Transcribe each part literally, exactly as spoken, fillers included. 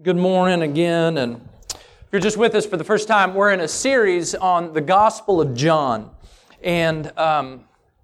Good morning again, and if you're just with us for the first time, we're in a series on the Gospel of John. And, um,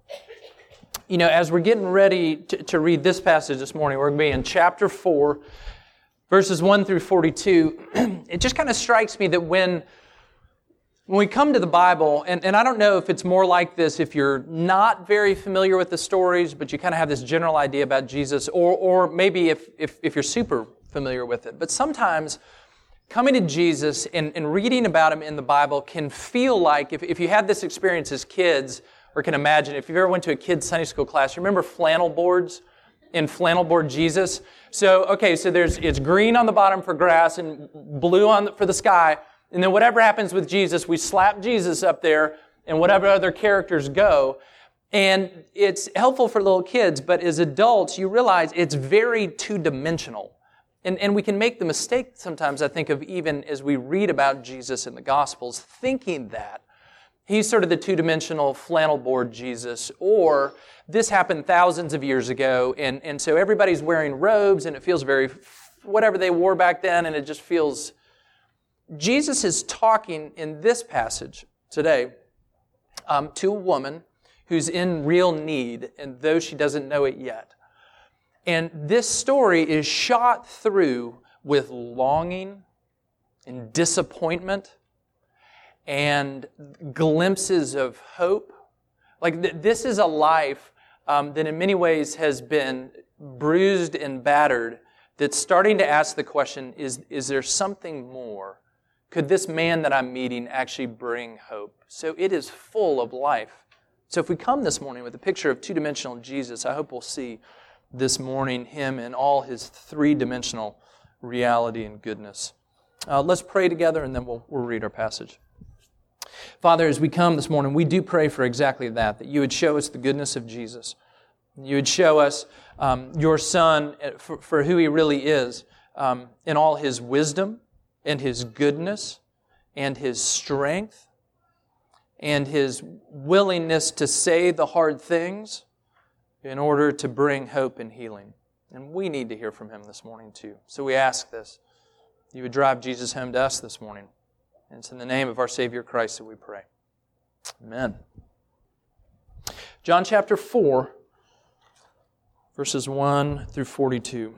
you know, as we're getting ready to, to read this passage this morning, we're going to be in chapter four, verses one through forty-two. It just kind of strikes me that when, when we come to the Bible, and, and I don't know if it's more like this if you're not very familiar with the stories, but you kind of have this general idea about Jesus, or or maybe if if, if you're super familiar with it. But sometimes coming to Jesus and, and reading about Him in the Bible can feel like, if, if you had this experience as kids, or can imagine, if you've ever went to a kid's Sunday school class, you remember flannel boards in Flannel Board Jesus? So, okay, so there's it's green on the bottom for grass and blue on the, for the sky, and then whatever happens with Jesus, we slap Jesus up there, and whatever other characters go. And it's helpful for little kids, but as adults, you realize it's very two-dimensional. And, and we can make the mistake sometimes, I think, of even as we read about Jesus in the Gospels, thinking that He's sort of the two-dimensional flannel board Jesus, or this happened thousands of years ago, and, and so everybody's wearing robes, and it feels very whatever they wore back then, and it just feels... Jesus is talking in this passage today um, to a woman who's in real need, and though she doesn't know it yet. And this story is shot through with longing and disappointment and glimpses of hope. Like th- this is a life um, that in many ways has been bruised and battered, that's starting to ask the question, is, is there something more? Could this man that I'm meeting actually bring hope? So it is full of life. So if we come this morning with a picture of two-dimensional Jesus, I hope we'll see this morning Him in all His three-dimensional reality and goodness. Uh, let's pray together, and then we'll, we'll read our passage. Father, as we come this morning, we do pray for exactly that, that You would show us the goodness of Jesus. You would show us um, Your Son for, for who He really is, um, in all His wisdom and His goodness and His strength and His willingness to say the hard things in order to bring hope and healing. And we need to hear from Him this morning too. So we ask this. You would drive Jesus home to us this morning. And it's in the name of our Savior Christ that we pray. Amen. John chapter four, verses one through forty-two.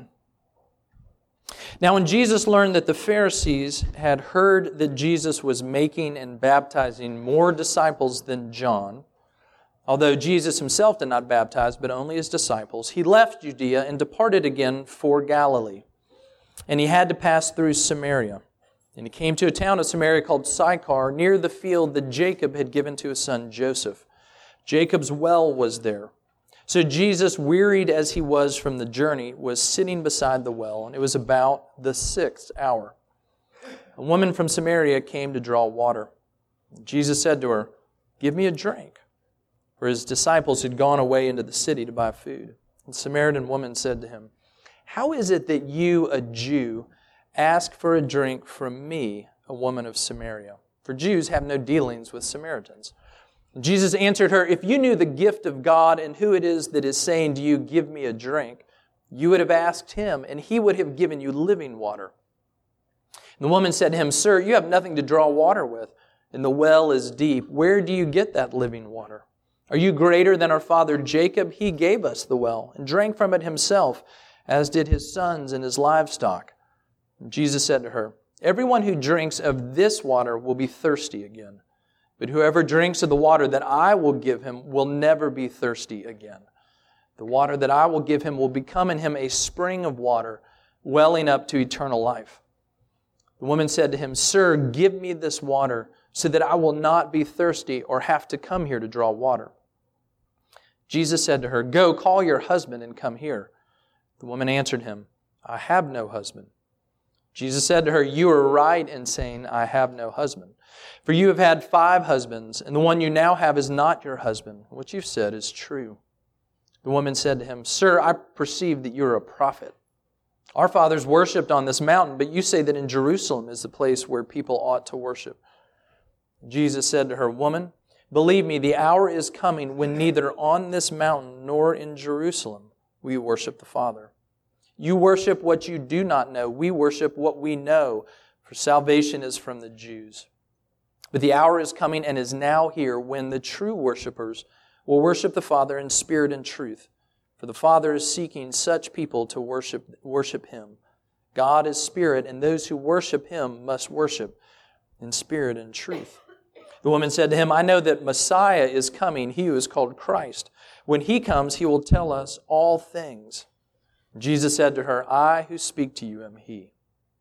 Now when Jesus learned that the Pharisees had heard that Jesus was making and baptizing more disciples than John, although Jesus Himself did not baptize, but only His disciples, He left Judea and departed again for Galilee. And He had to pass through Samaria. And He came to a town of Samaria called Sychar, near the field that Jacob had given to his son Joseph. Jacob's well was there. So Jesus, wearied as He was from the journey, was sitting beside the well, and it was about the sixth hour. A woman from Samaria came to draw water. Jesus said to her, "Give me a drink." For His disciples had gone away into the city to buy food. The Samaritan woman said to Him, "How is it that you, a Jew, ask for a drink from me, a woman of Samaria? For Jews have no dealings with Samaritans." Jesus answered her, "If you knew the gift of God and who it is that is saying to you, 'Give me a drink,' you would have asked Him, and He would have given you living water." And the woman said to Him, "Sir, you have nothing to draw water with, and the well is deep. Where do you get that living water? Are you greater than our father Jacob? He gave us the well and drank from it himself, as did his sons and his livestock." And Jesus said to her, "Everyone who drinks of this water will be thirsty again. But whoever drinks of the water that I will give him will never be thirsty again. The water that I will give him will become in him a spring of water, welling up to eternal life." The woman said to Him, "Sir, give me this water, so that I will not be thirsty or have to come here to draw water." Jesus said to her, "Go, call your husband and come here." The woman answered Him, "I have no husband." Jesus said to her, "You are right in saying, 'I have no husband.' For you have had five husbands, and the one you now have is not your husband. What you've said is true." The woman said to Him, "Sir, I perceive that you are a prophet. Our fathers worshipped on this mountain, but you say that in Jerusalem is the place where people ought to worship." Jesus said to her, "Woman, believe me, the hour is coming when neither on this mountain nor in Jerusalem will you worship the Father. You worship what you do not know. We worship what we know, for salvation is from the Jews. But the hour is coming and is now here when the true worshipers will worship the Father in spirit and truth. For the Father is seeking such people to worship, worship Him. God is spirit, and those who worship Him must worship in spirit and truth. The woman said to him, I know that Messiah is coming, He who is called Christ. When He comes, He will tell us all things. Jesus said to her, I who speak to you am He.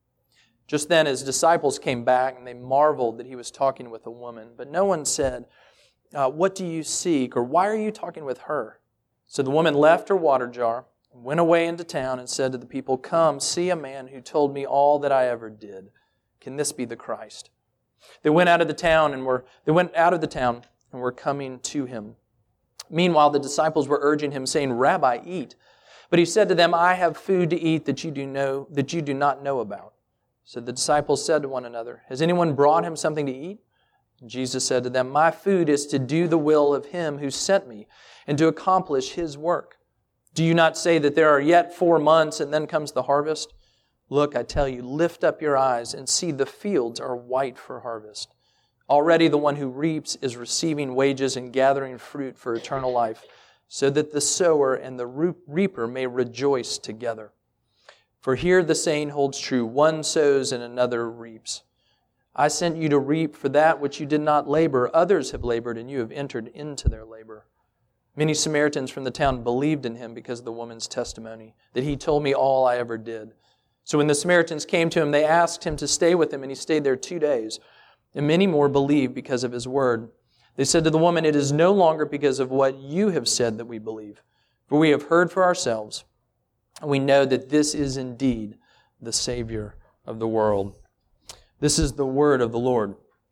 Just then His disciples came back, and they marveled that He was talking with a woman. But no one said, uh, what do you seek, or why are you talking with her? So the woman left her water jar, and went away into town, and said to the people, Come, see a man who told me all that I ever did. Can this be the Christ? They went out of the town and were they went out of the town and were coming to Him. Meanwhile, the disciples were urging Him, saying, Rabbi, eat. But He said to them, I have food to eat that you do know that you do not know about. So the disciples said to one another, Has anyone brought Him something to eat? And Jesus said to them, My food is to do the will of Him who sent me, and to accomplish His work. Do you not say that there are yet four months, and then comes the harvest? Look, I tell you, lift up your eyes and see the fields are white for harvest. Already the one who reaps is receiving wages and gathering fruit for eternal life, so that the sower and the reaper may rejoice together. For here the saying holds true, one sows and another reaps. I sent you to reap for that which you did not labor. Others have labored, and you have entered into their labor. Many Samaritans from the town believed in Him because of the woman's testimony, that He told me all I ever did. So when the Samaritans came to Him, they asked Him to stay with them, and He stayed there two days. And many more believed because of His word. They said to the woman, It is no longer because of what you have said that we believe, for we have heard for ourselves, and we know that this is indeed the Savior of the world. This is the word of the Lord.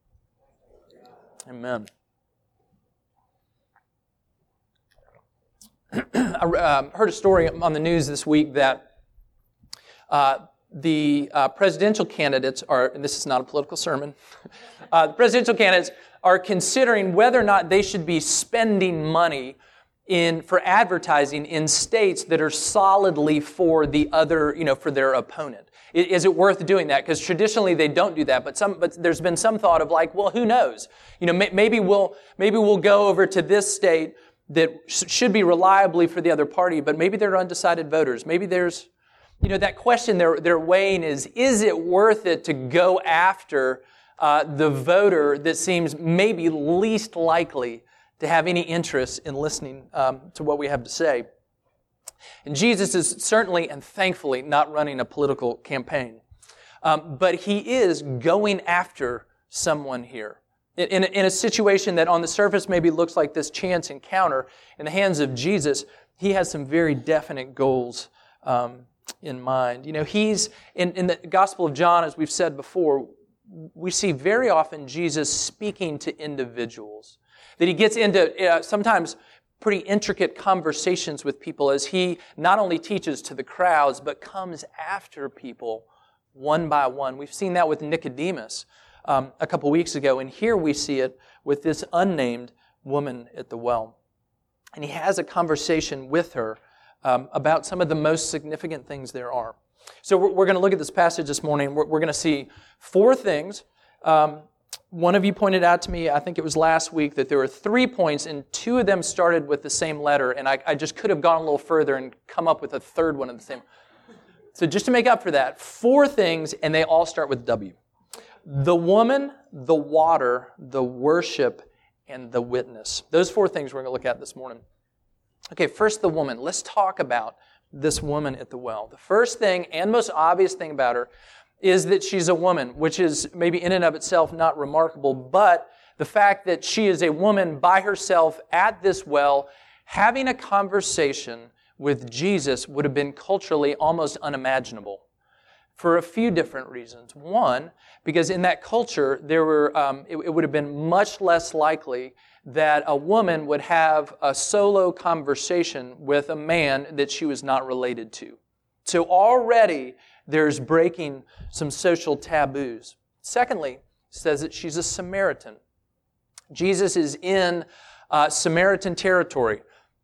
Amen. I uh, heard a story on the news this week that uh, the uh, presidential candidates are, and this is not a political sermon, uh, the presidential candidates are considering whether or not they should be spending money in for advertising in states that are solidly for the other, you know, for their opponent. Is it worth doing that? Because traditionally they don't do that, but some, but there's been some thought of like, well, who knows? You know, may, maybe we'll maybe we'll go over to this state that sh- should be reliably for the other party, but maybe they're undecided voters. Maybe there's, you know, that question they're they're weighing is: is it worth it to go after uh, the voter that seems maybe least likely to have any interest in listening um, to what we have to say? And Jesus is certainly and thankfully not running a political campaign. Um, but He is going after someone here. In, in, in a situation that on the surface maybe looks like this chance encounter, in the hands of Jesus, He has some very definite goals um, in mind. You know, He's, in, in the Gospel of John, as we've said before, we see very often Jesus speaking to individuals. That He gets into uh, sometimes pretty intricate conversations with people as He not only teaches to the crowds, but comes after people one by one. We've seen that with Nicodemus um, a couple weeks ago, and here we see it with this unnamed woman at the well. And He has a conversation with her um, about some of the most significant things there are. So we're, we're going to look at this passage this morning. We're, we're going to see four things. Um, One of you pointed out to me, I think it was last week, that there were three points, and two of them started with the same letter, and I, I just could have gone a little further and come up with a third one of the same. So just to make up for that, four things, and they all start with W. The woman, the water, the worship, and the witness. Those four things we're going to look at this morning. Okay, first the woman. Let's talk about this woman at the well. The first thing and most obvious thing about her is that she's a woman, which is maybe in and of itself not remarkable, but the fact that she is a woman by herself at this well, having a conversation with Jesus would have been culturally almost unimaginable for a few different reasons. One, because in that culture, there were um, it, it would have been much less likely that a woman would have a solo conversation with a man that she was not related to. So already, there's breaking some social taboos. Secondly, it says that she's a Samaritan. Jesus is in uh, Samaritan territory.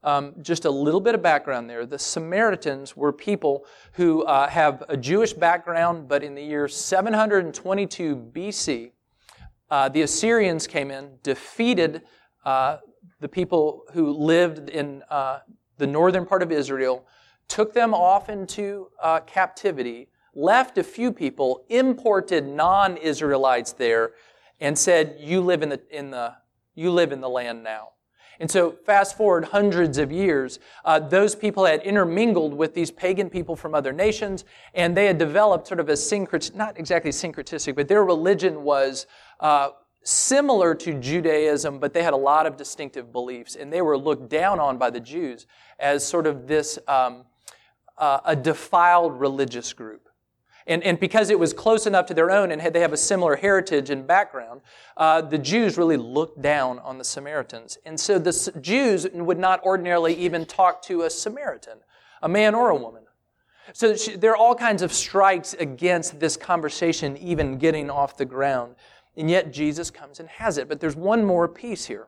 Um, just a little bit of background there. The Samaritans were people who uh, have a Jewish background, but in the year seven hundred twenty-two B C, uh, the Assyrians came in, defeated uh, the people who lived in uh, the northern part of Israel, took them off into uh, captivity, left a few people, imported non-Israelites there, and said, "You live in the in the you live in the land now." And so fast forward hundreds of years, uh, those people had intermingled with these pagan people from other nations, and they had developed sort of a syncret, not exactly syncretistic, but their religion was uh, similar to Judaism, but they had a lot of distinctive beliefs, and they were looked down on by the Jews as sort of this um, uh, a defiled religious group. And, and because it was close enough to their own and had, they have a similar heritage and background, uh, the Jews really looked down on the Samaritans. And so the S- Jews would not ordinarily even talk to a Samaritan, a man or a woman. So she, there are all kinds of strikes against this conversation even getting off the ground. And yet Jesus comes and has it. But there's one more piece here.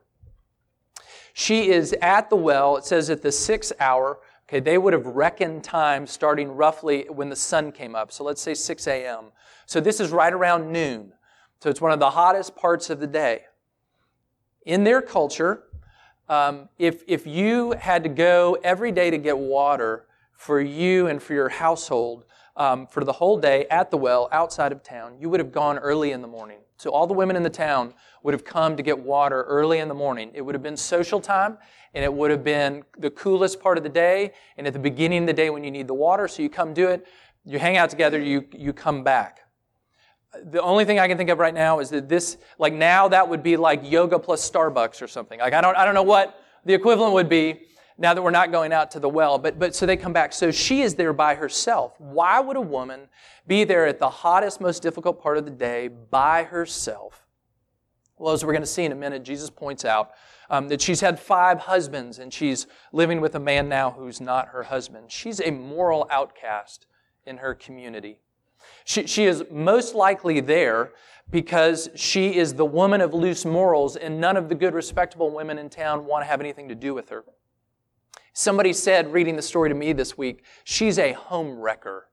She is at the well, it says at the sixth hour. Okay, they would have reckoned time starting roughly when the sun came up. So let's say six a.m. So this is right around noon. So it's one of the hottest parts of the day. In their culture, um, if, if you had to go every day to get water for you and for your household um, for the whole day at the well outside of town, you would have gone early in the morning. So all the women in the town would have come to get water early in the morning. It would have been social time, and it would have been the coolest part of the day, and at the beginning of the day when you need the water, so you come do it, you hang out together, you, you come back. The only thing I can think of right now is that this, like now that would be like yoga plus Starbucks or something. Like I don't, I don't know what the equivalent would be now that we're not going out to the well, but, but so they come back. So she is there by herself. Why would a woman be there at the hottest, most difficult part of the day by herself? Well, as we're going to see in a minute, Jesus points out um, that she's had five husbands and she's living with a man now who's not her husband. She's a moral outcast in her community. She, she is most likely there because she is the woman of loose morals and none of the good, respectable women in town want to have anything to do with her. Somebody said, reading the story to me this week, she's a home wrecker.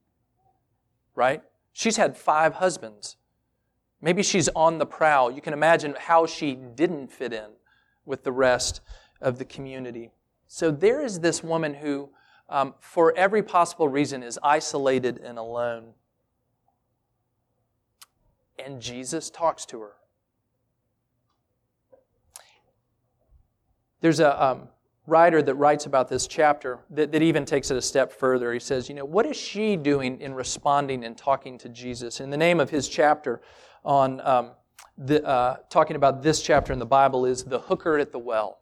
Right? She's had five husbands. Maybe she's on the prowl. You can imagine how she didn't fit in with the rest of the community. So there is this woman who, um, for every possible reason, is isolated and alone. And Jesus talks to her. There's a um, writer that writes about this chapter that, that even takes it a step further. He says, you know, what is she doing in responding and talking to Jesus? And the name of his chapter on um, the, uh, talking about this chapter in the Bible is The Hooker at the Well.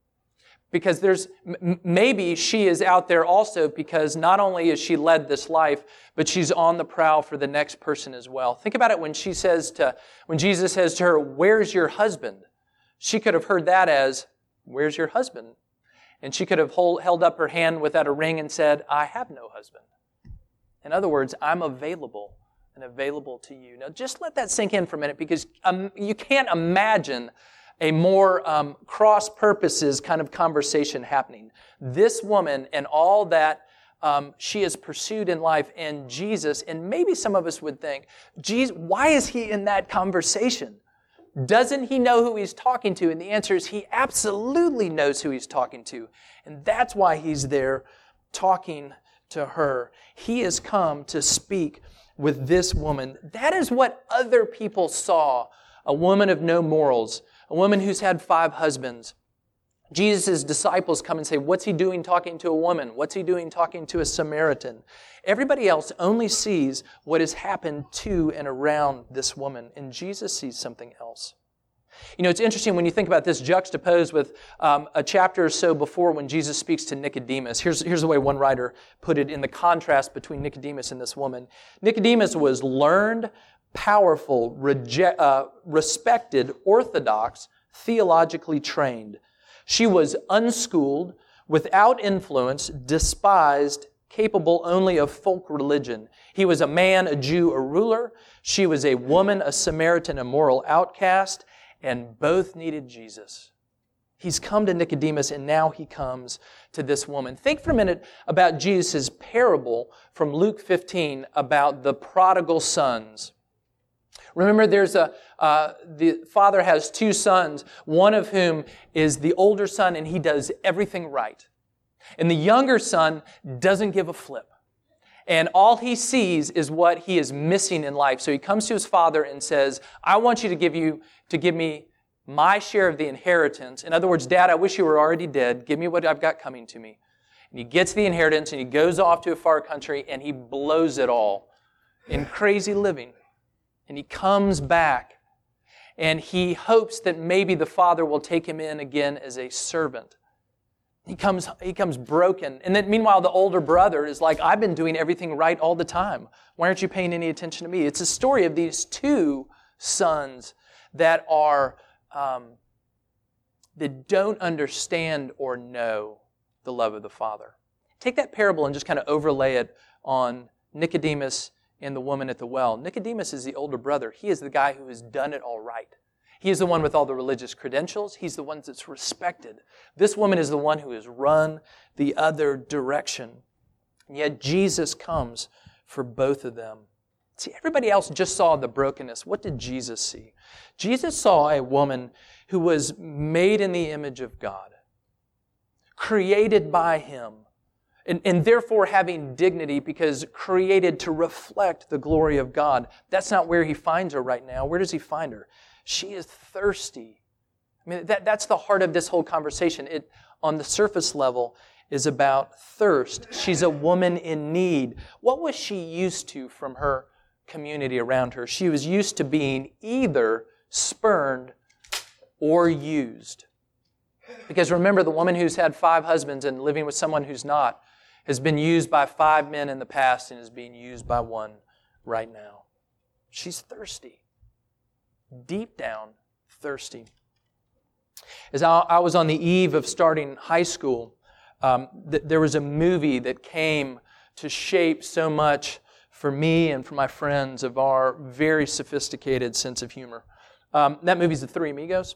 Because there's, m- maybe she is out there also because not only has she led this life, but she's on the prowl for the next person as well. Think about it when she says to, when Jesus says to her, "Where's your husband?" She could have heard that as, "Where's your husband?" And she could have hold, held up her hand without a ring and said, "I have no husband." In other words, I'm available and available to you. Now just let that sink in for a minute because um, you can't imagine a more um, cross-purposes kind of conversation happening. This woman and all that um, she has pursued in life and Jesus, and maybe some of us would think, geez, why is he in that conversation? Doesn't he know who he's talking to? And the answer is he absolutely knows who he's talking to. And that's why he's there talking to her. He has come to speak with this woman. That is what other people saw, a woman of no morals, a woman who's had five husbands. Jesus' disciples come and say, what's he doing talking to a woman? What's he doing talking to a Samaritan? Everybody else only sees what has happened to and around this woman, and Jesus sees something else. You know, it's interesting when you think about this juxtaposed with um, a chapter or so before when Jesus speaks to Nicodemus. Here's, here's the way one writer put it in the contrast between Nicodemus and this woman. Nicodemus was learned, powerful, rege- uh, respected, orthodox, theologically trained. She was unschooled, without influence, despised, capable only of folk religion. He was a man, a Jew, a ruler. She was a woman, a Samaritan, a moral outcast, and both needed Jesus. He's come to Nicodemus, and now he comes to this woman. Think for a minute about Jesus' parable from Luke fifteen about the prodigal sons. Remember, there's a uh, the father has two sons, one of whom is the older son, and he does everything right. And the younger son doesn't give a flip. And all he sees is what he is missing in life. So he comes to his father and says, I want you to give you to give me my share of the inheritance. In other words, Dad, I wish you were already dead. Give me what I've got coming to me. And he gets the inheritance and he goes off to a far country and he blows it all in crazy living. And he comes back and he hopes that maybe the father will take him in again as a servant. He comes, he comes broken. And then meanwhile, the older brother is like, I've been doing everything right all the time. Why aren't you paying any attention to me? It's a story of these two sons that are Um, that don't understand or know the love of the Father. Take that parable and just kind of overlay it on Nicodemus and the woman at the well. Nicodemus is the older brother. He is the guy who has done it all right. He is the one with all the religious credentials. He's the one that's respected. This woman is the one who has run the other direction. And yet Jesus comes for both of them. See, everybody else just saw the brokenness. What did Jesus see? Jesus saw a woman who was made in the image of God, created by Him, and, and therefore having dignity because created to reflect the glory of God. That's not where He finds her right now. Where does He find her? She is thirsty. I mean, that, that's the heart of this whole conversation. It, on the surface level, is about thirst. She's a woman in need. What was she used to from her community around her? She was used to being either spurned or used. Because remember, the woman who's had five husbands and living with someone who's not has been used by five men in the past and is being used by one right now. She's thirsty. Deep down, thirsty. As I, I was on the eve of starting high school, um, th- there was a movie that came to shape so much for me and for my friends of our very sophisticated sense of humor. Um, that movie's The Three Amigos.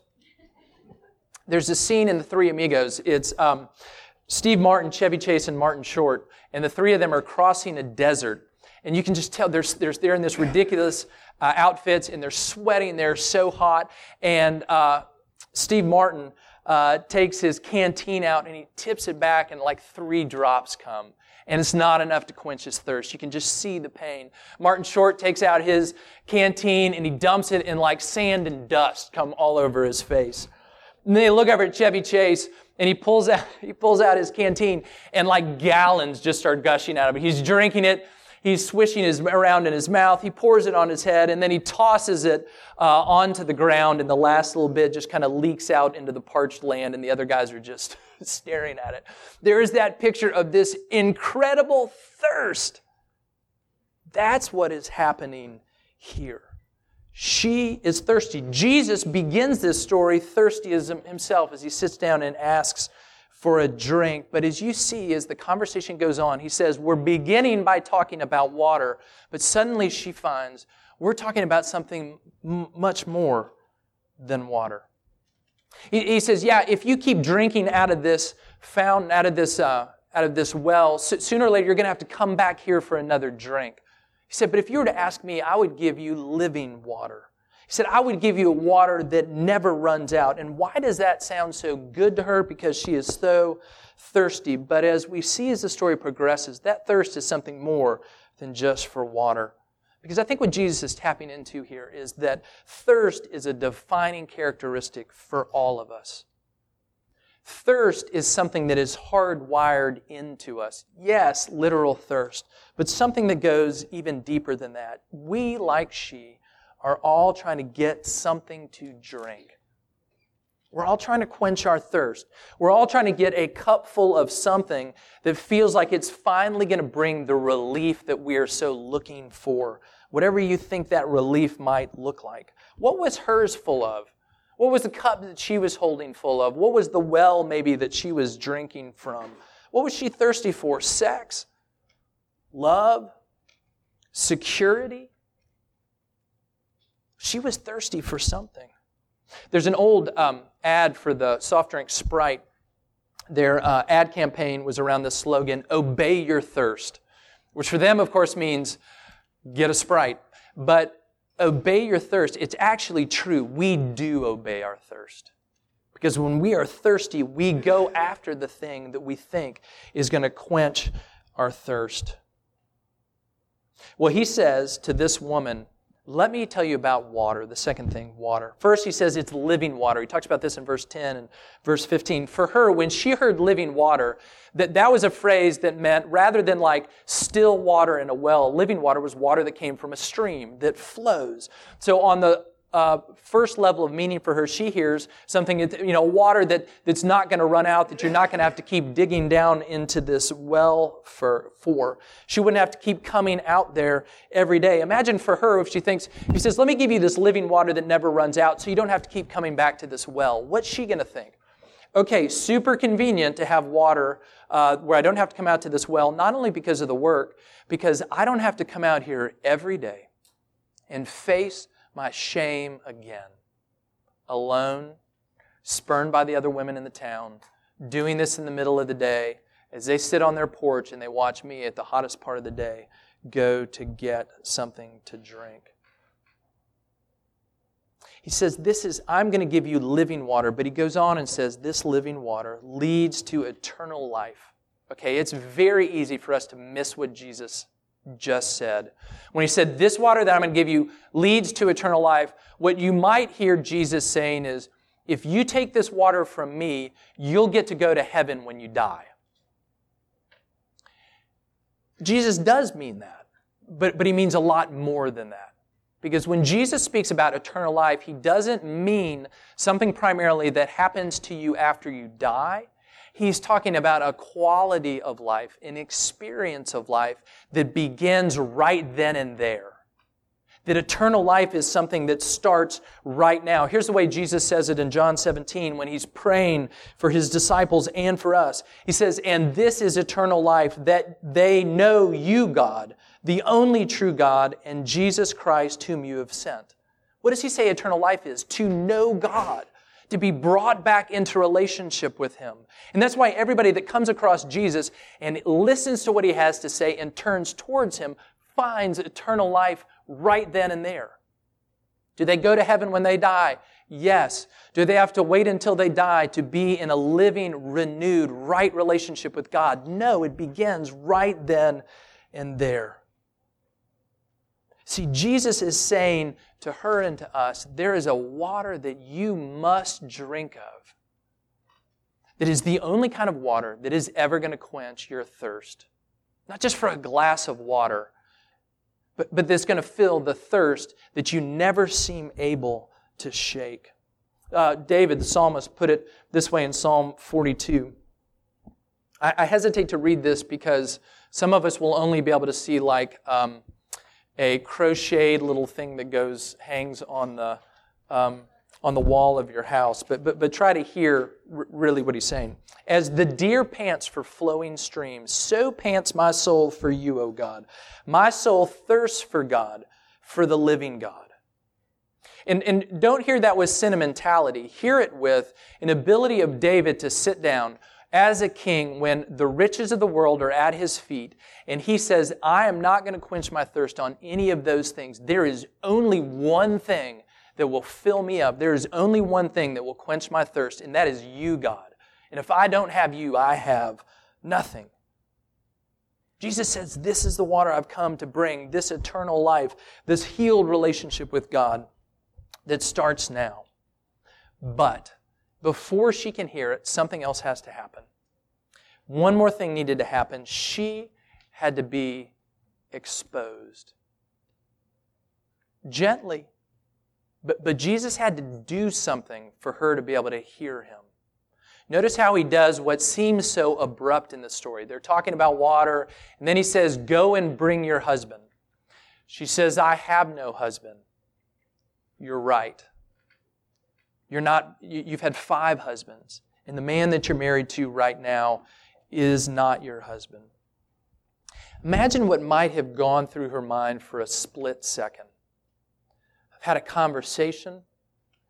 There's a scene in The Three Amigos. It's um, Steve Martin, Chevy Chase, and Martin Short, and the three of them are crossing a desert. And you can just tell they're, they're, they're in this ridiculous uh, outfits, and they're sweating. They're so hot. And uh, Steve Martin uh, takes his canteen out, and he tips it back, and like three drops come. And it's not enough to quench his thirst. You can just see the pain. Martin Short takes out his canteen, and he dumps it, and like sand and dust come all over his face. And then they look over at Chevy Chase, and he pulls out he pulls out his canteen, and like gallons just start gushing out of it. He's drinking it. He's swishing it around in his mouth. He pours it on his head, and then he tosses it uh, onto the ground, and the last little bit just kind of leaks out into the parched land, and the other guys are just staring at it. There is that picture of this incredible thirst. That's what is happening here. She is thirsty. Jesus begins this story thirsty as himself as he sits down and asks for a drink. But as you see, as the conversation goes on, he says, we're beginning by talking about water, but suddenly she finds we're talking about something m- much more than water. He, he says, yeah, if you keep drinking out of this fountain, out of this, uh, out of this well, so, sooner or later you're going to have to come back here for another drink. He said, but if you were to ask me, I would give you living water. He said, I would give you a water that never runs out. And why does that sound so good to her? Because she is so thirsty. But as we see as the story progresses, that thirst is something more than just for water. Because I think what Jesus is tapping into here is that thirst is a defining characteristic for all of us. Thirst is something that is hardwired into us. Yes, literal thirst, but something that goes even deeper than that. We, like she, are all trying to get something to drink. We're all trying to quench our thirst. We're all trying to get a cup full of something that feels like it's finally going to bring the relief that we are so looking for. Whatever you think that relief might look like. What was hers full of? What was the cup that she was holding full of? What was the well maybe that she was drinking from? What was she thirsty for? Sex? Love? Security? She was thirsty for something. There's an old um, ad for the soft drink Sprite. Their uh, ad campaign was around the slogan, "Obey your thirst," which for them, of course, means get a Sprite. But obey your thirst, it's actually true. We do obey our thirst. Because when we are thirsty, we go after the thing that we think is going to quench our thirst. Well, he says to this woman, let me tell you about water, the second thing, water. First, he says it's living water. He talks about this in verse ten and verse fifteen. For her, when she heard living water, that, that was a phrase that meant rather than like still water in a well, living water was water that came from a stream that flows. So on the Uh, first level of meaning for her, she hears something, you know, water that, that's not going to run out, that you're not going to have to keep digging down into this well for, for. She wouldn't have to keep coming out there every day. Imagine for her if she thinks, he says, let me give you this living water that never runs out so you don't have to keep coming back to this well. What's she going to think? Okay, super convenient to have water uh, where I don't have to come out to this well, not only because of the work, because I don't have to come out here every day and face my shame again. Alone, spurned by the other women in the town, doing this in the middle of the day, as they sit on their porch and they watch me at the hottest part of the day go to get something to drink. He says, this is, I'm going to give you living water, but he goes on and says, this living water leads to eternal life. Okay, it's very easy for us to miss what Jesus just said. When he said, this water that I'm going to give you leads to eternal life, what you might hear Jesus saying is, if you take this water from me, you'll get to go to heaven when you die. Jesus does mean that, but, but he means a lot more than that. Because when Jesus speaks about eternal life, he doesn't mean something primarily that happens to you after you die. He's talking about a quality of life, an experience of life that begins right then and there. That eternal life is something that starts right now. Here's the way Jesus says it in John seventeen when he's praying for his disciples and for us. He says, and this is eternal life, that they know you, God, the only true God, and Jesus Christ whom you have sent. What does he say eternal life is? To know God. To be brought back into relationship with him. And that's why everybody that comes across Jesus and listens to what he has to say and turns towards him finds eternal life right then and there. Do they go to heaven when they die? Yes. Do they have to wait until they die to be in a living, renewed, right relationship with God? No, it begins right then and there. See, Jesus is saying to her and to us, there is a water that you must drink of that is the only kind of water that is ever going to quench your thirst. Not just for a glass of water, but, but that's going to fill the thirst that you never seem able to shake. Uh, David, the psalmist, put it this way in Psalm forty-two. I, I hesitate to read this because some of us will only be able to see like um, a crocheted little thing that goes, hangs on the um, on the wall of your house. But but but try to hear r- really what he's saying. As the deer pants for flowing streams, so pants my soul for you, O God. My soul thirsts for God, for the living God. And, and don't hear that with sentimentality. Hear it with an ability of David to sit down as a king when the riches of the world are at his feet. And he says, I am not going to quench my thirst on any of those things. There is only one thing that will fill me up. There is only one thing that will quench my thirst, and that is you, God. And if I don't have you, I have nothing. Jesus says, this is the water I've come to bring, this eternal life, this healed relationship with God that starts now. But before she can hear it, something else has to happen. One more thing needed to happen. She had to be exposed. Gently. But, but Jesus had to do something for her to be able to hear him. Notice how he does what seems so abrupt in the story. They're talking about water, and then he says, go and bring your husband. She says, I have no husband. You're right. You're not, you've had five husbands, and the man that you're married to right now is not your husband. Imagine what might have gone through her mind for a split second. I've had a conversation.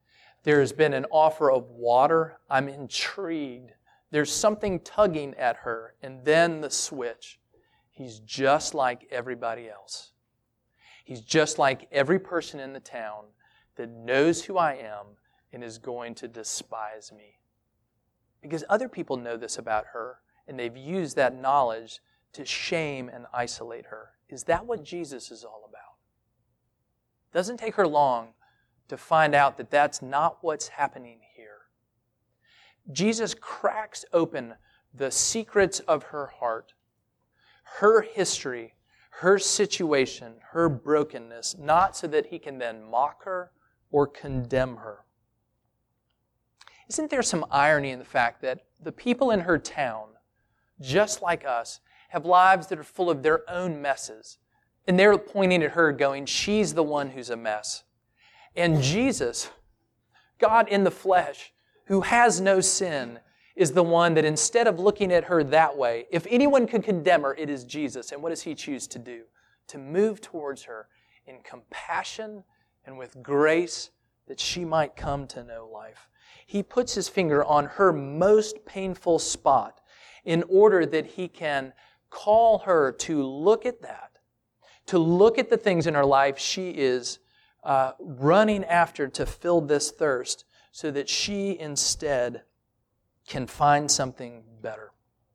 There has been an offer of water. I'm intrigued. There's something tugging at her. And then the switch. He's just like everybody else. He's just like every person in the town that knows who I am and is going to despise me. Because other people know this about her, and they've used that knowledge to shame and isolate her. Is that what Jesus is all about? It doesn't take her long to find out that that's not what's happening here. Jesus cracks open the secrets of her heart, her history, her situation, her brokenness, not so that he can then mock her or condemn her. Isn't there some irony in the fact that the people in her town, just like us, have lives that are full of their own messes, and they're pointing at her going, she's the one who's a mess. And Jesus, God in the flesh, who has no sin, is the one that instead of looking at her that way, if anyone could condemn her, it is Jesus. And what does he choose to do? To move towards her in compassion and with grace that she might come to know life. He puts his finger on her most painful spot in order that he can call her to look at that, to look at the things in her life she is uh, running after to fill this thirst, so that she instead can find something better.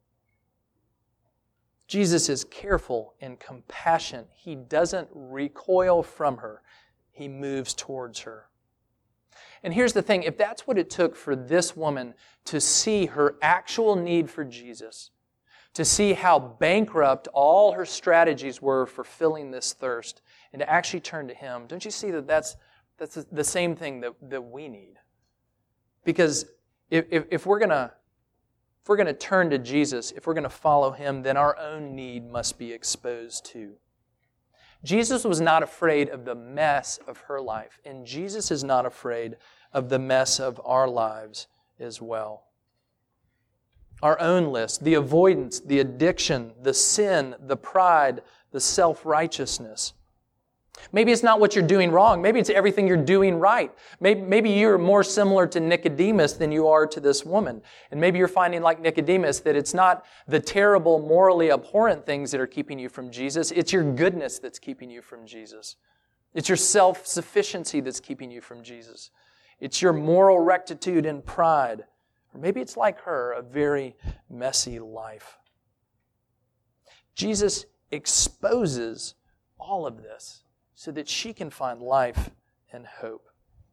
Jesus is careful and compassionate. He doesn't recoil from her. He moves towards her. And here's the thing, if that's what it took for this woman to see her actual need for Jesus, to see how bankrupt all her strategies were for filling this thirst, and to actually turn to him, don't you see that that's, that's the same thing that, that we need? Because if, if, if we're going to if we're going to turn to Jesus, if we're going to follow him, then our own need must be exposed too. Jesus was not afraid of the mess of her life, and Jesus is not afraid of the mess of our lives as well. Our own list, the avoidance, the addiction, the sin, the pride, the self-righteousness. Maybe it's not what you're doing wrong. Maybe it's everything you're doing right. Maybe, maybe you're more similar to Nicodemus than you are to this woman. And maybe you're finding, like Nicodemus, that it's not the terrible, morally abhorrent things that are keeping you from Jesus. It's your goodness that's keeping you from Jesus. It's your self-sufficiency that's keeping you from Jesus. It's your moral rectitude and pride. Or maybe it's like her, a very messy life. Jesus exposes all of this so that she can find life and hope.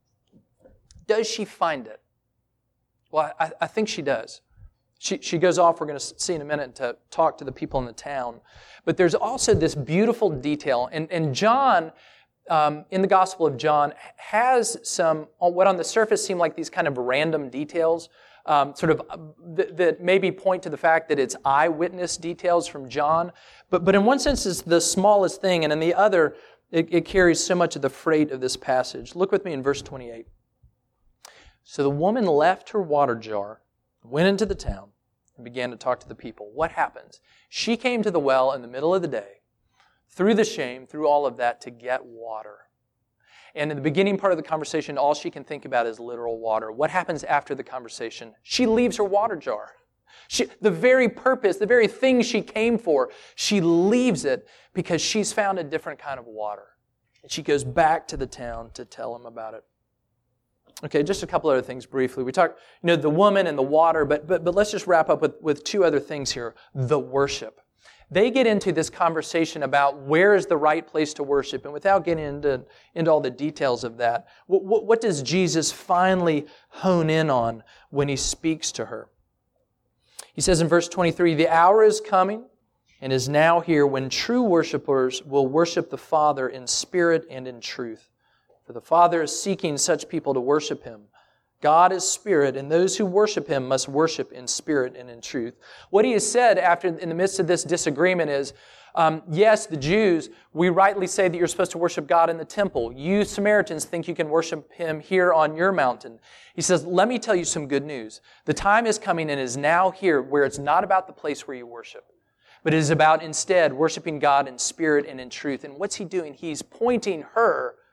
Does she find it? Well, I, I think she does. She, she goes off, we're going to see in a minute, to talk to the people in the town. But there's also this beautiful detail. And, and John, um, in the Gospel of John, has some, what on the surface seem like these kind of random details, um, sort of uh, th- that maybe point to the fact that it's eyewitness details from John. But, but in one sense, it's the smallest thing, and in the other, It, it carries so much of the freight of this passage. Look with me in verse twenty-eight. So the woman left her water jar, went into the town, and began to talk to the people. What happens? She came to the well in the middle of the day, through the shame, through all of that, to get water. And in the beginning part of the conversation, all she can think about is literal water. What happens after the conversation? She leaves her water jar. She, the very purpose, the very thing she came for, she leaves it because she's found a different kind of water. And she goes back to the town to tell him about it. Okay, just a couple other things briefly. We talked, you know, the woman and the water, but but but let's just wrap up with, with two other things here. The worship. They get into this conversation about where is the right place to worship, and without getting into, into all the details of that, what, what, what does Jesus finally hone in on when he speaks to her? He says in verse twenty-three, "The hour is coming and is now here when true worshipers will worship the Father in spirit and in truth. For the Father is seeking such people to worship Him. God is spirit, and those who worship Him must worship in spirit and in truth." What he has said after, in the midst of this disagreement is, um, yes, the Jews, we rightly say that you're supposed to worship God in the temple. You Samaritans think you can worship Him here on your mountain. He says, let me tell you some good news. The time is coming and is now here where it's not about the place where you worship, but it is about instead worshiping God in spirit and in truth. And what's He doing? He's pointing her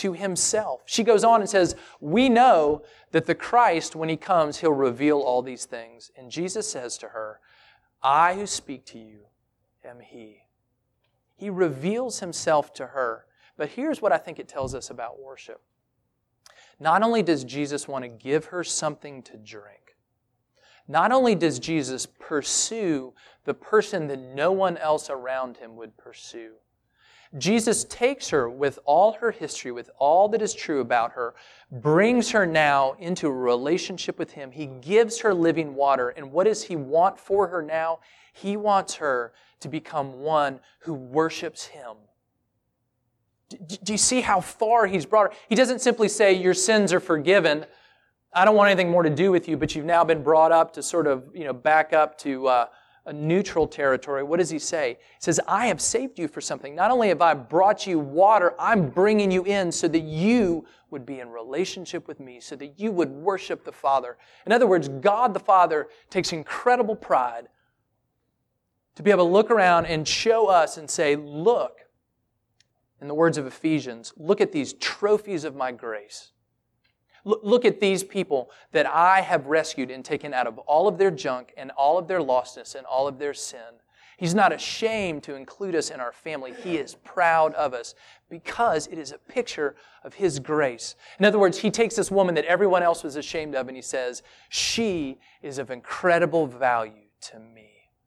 to himself. She goes on and says, we know that the Christ, when he comes, he'll reveal all these things. And Jesus says to her, I who speak to you am he. He reveals himself to her. But here's what I think it tells us about worship. Not only does Jesus want to give her something to drink, not only does Jesus pursue the person that no one else around him would pursue, Jesus takes her with all her history, with all that is true about her, brings her now into a relationship with him. He gives her living water. And what does he want for her now? He wants her to become one who worships him. Do you see how far he's brought her? He doesn't simply say, your sins are forgiven. I don't want anything more to do with you, but you've now been brought up to sort of, you know, back up to uh, a neutral territory. What does he say? He says, I have saved you for something. Not only have I brought you water, I'm bringing you in so that you would be in relationship with me, so that you would worship the Father. In other words, God the Father takes incredible pride to be able to look around and show us and say, look, in the words of Ephesians, look at these trophies of my grace. Look at these people that I have rescued and taken out of all of their junk and all of their lostness and all of their sin. He's not ashamed to include us in our family. He is proud of us because it is a picture of His grace. In other words, He takes this woman that everyone else was ashamed of and He says, she is of incredible value to me.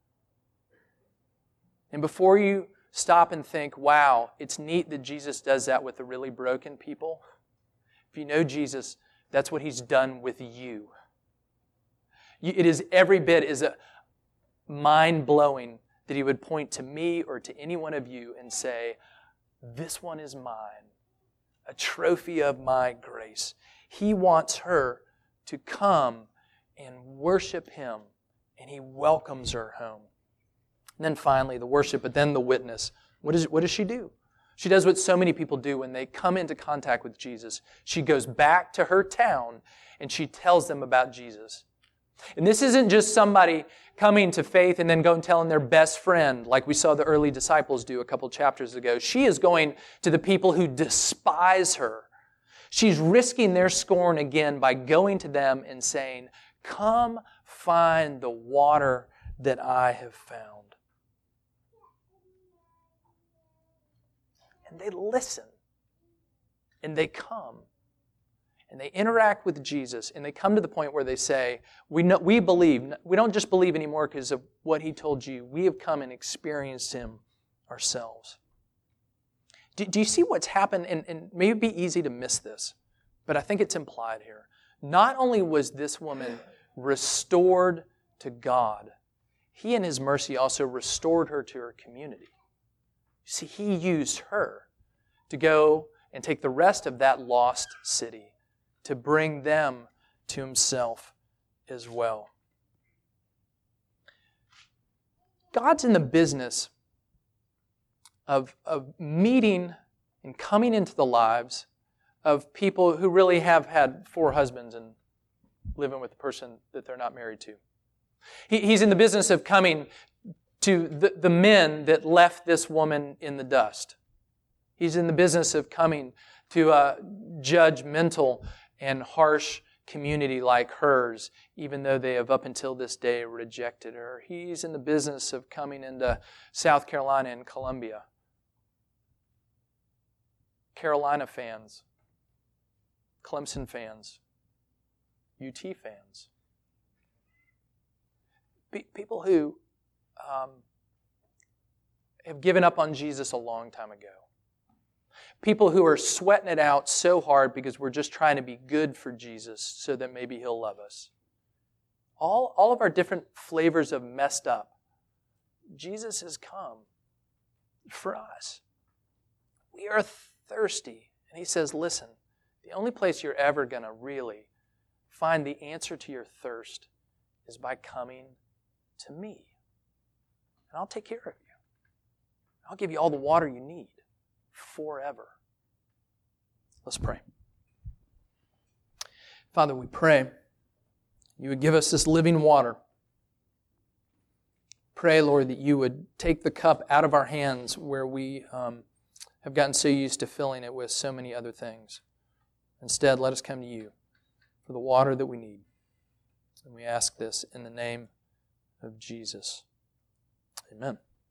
And before you stop and think, wow, it's neat that Jesus does that with the really broken people. If you know Jesus, that's what He's done with you. It is every bit is a mind-blowing that He would point to me or to any one of you and say, this one is mine, a trophy of my grace. He wants her to come and worship Him, and He welcomes her home. And then finally, the worship, but then the witness. What, is, what does she do? She does what so many people do when they come into contact with Jesus. She goes back to her town and she tells them about Jesus. And this isn't just somebody coming to faith and then going and telling their best friend like we saw the early disciples do a couple chapters ago. She is going to the people who despise her. She's risking their scorn again by going to them and saying, come find the water that I have found. And they listen, and they come, and they interact with Jesus, and they come to the point where they say, we know, we believe, we don't just believe anymore because of what He told you. We have come and experienced Him ourselves. Do, do you see what's happened? And, and maybe it'd be easy to miss this, but I think it's implied here. Not only was this woman restored to God, He in His mercy also restored her to her community. See, He used her to go and take the rest of that lost city to bring them to Himself as well. God's in the business of, of meeting and coming into the lives of people who really have had four husbands and living with a person that they're not married to. He, he's in the business of coming to the, the men that left this woman in the dust. He's in the business of coming to a judgmental and harsh community like hers, even though they have up until this day rejected her. He's in the business of coming into South Carolina and Columbia. Carolina fans, Clemson fans, U T fans. Be- people who Um, have given up on Jesus a long time ago. People who are sweating it out so hard because we're just trying to be good for Jesus so that maybe He'll love us. All, all of our different flavors of messed up. Jesus has come for us. We are thirsty. And He says, listen, the only place you're ever going to really find the answer to your thirst is by coming to me. And I'll take care of you. I'll give you all the water you need forever. Let's pray. Father, we pray You would give us this living water. Pray, Lord, that You would take the cup out of our hands where we um, have gotten so used to filling it with so many other things. Instead, let us come to you for the water that we need. And we ask this in the name of Jesus. Amen.